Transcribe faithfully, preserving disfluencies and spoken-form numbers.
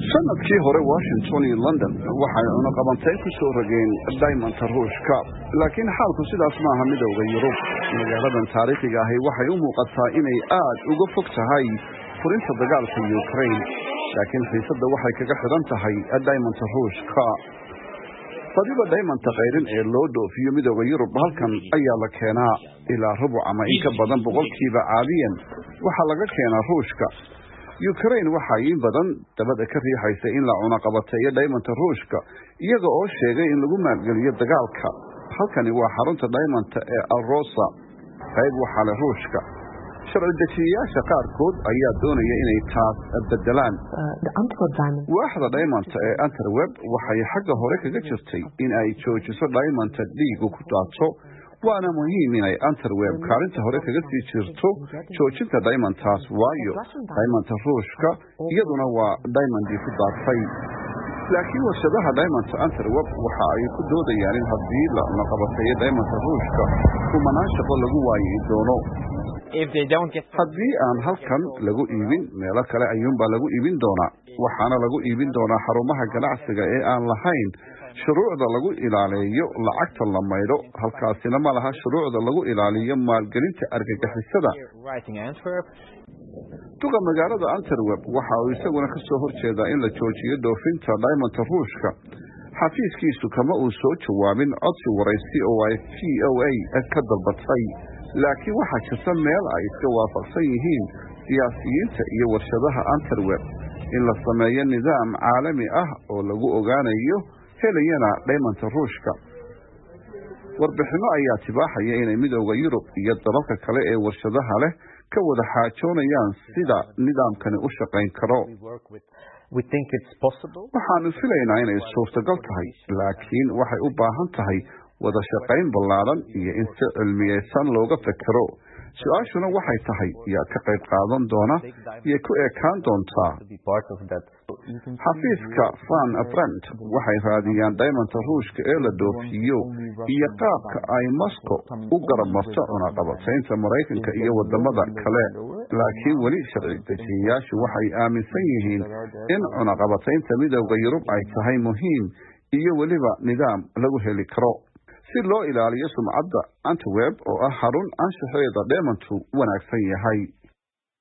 sanadkii hore Washington iyo London waxay una qabantay ku soo rogeen Diamond Ruushka laakiin xaalku sidaas ma aha midowga Yurub magaaladan taariikhiga ah waxay u muuqataa inay aad uga fog tahay furinta dagaalka Ukraine laakiin xiisadda waxay kaga xiran tahay Diamond Ruushka fadiba Diamond qeyrin ee loo dhoofiyo midowga Yurub halkan ayaa la keenaa ilaa rubuc ama in ka badan boqolkiiba caadiyan waxa laga keenaa Ruushka Ukraine waxa ay badan dabada ka riixaysa in la cuna qabateeyo Diamond Ruushka iyaga oo sheegay in lagu maalgeliyo dagaalka halkani waa xarunta Diamond ee Alrosa qayb waxa la Ruushka sharci dejiyaasha qaarkood ayaa doonaya inay taas bedelaan waaxda Diamond ee Antwerp waxay xagga hore kaga jirtay in ay joojiso Diamond dhiig ku daato waana muhiim inay Antwerp kaalinta hore kaga sii jirto joojinta Diamond taas waayo Diamond Ruushka iyaduna waa Diamond ku daatay laakiin warshadaha Diamond Antwerp waxa ay ku doodayaan in haddii la qabateeyo Diamond Ruushka kumanaan shaqo lagu waayi doono haddii aan halkan lagu iibin meelo kale ayuunbaa lagu iibin doonaa waxaana lagu iibin doonaa xarumaha ganacsiga ee aan lahayn shuruucda lagu ilaaliyo lacagta la maydho halkaasina ma laha shuruucda lagu ilaaliyo maalgelinta argagixisada duqa magaalada Antwerp waxa uu isaguna ka soo horjeedaa in la joojiyo dhoofinta Diamond Ruushka xafiiskiisu kama uu soo jawaabin codsi waraysi oo ay T O A ka dalbatay laakiin waxa jirta meel ay iska waafaqsan yihiin siyaasiyiinta iyo warshadaha Antwerp in la sameeyo nidaam caalami ah oo lagu ogaanayo helayana Diamond Ruushka warbixino ayaa tibaaxaya inay midowga Yurub iyo dalalka kale ee warshadaha leh ka wada xaajoonayaan sida nidaamkani u shaqayn karo waxaanu filaynaa inay suurtagal tahay laakiin waxay u baahan tahay wada shaqayn ballaaran iyo in si cilmiyeysan looga fekero su-aashuna waxay tahay yaa ka qayb qaadan doona iyo ku ekaan doontaa xafiiska Van Brandt waxay raadiyaan Diamond Ruushka ee la dhoofiyo iyo qaabka ay Moscow u garab marto cunaqabataynta Mareykanka iyo wadamada kale laakiin weli sharci dejiyayaashu waxay aaminsan yihiin in cunaqabataynta midowga Yurub ay tahay muhiim iyo weliba nidaam lagu heli karo si loo ilaaliyo sumcadda Antwerp oo ah xarun anshaxeeda Diamond wanaagsan yahay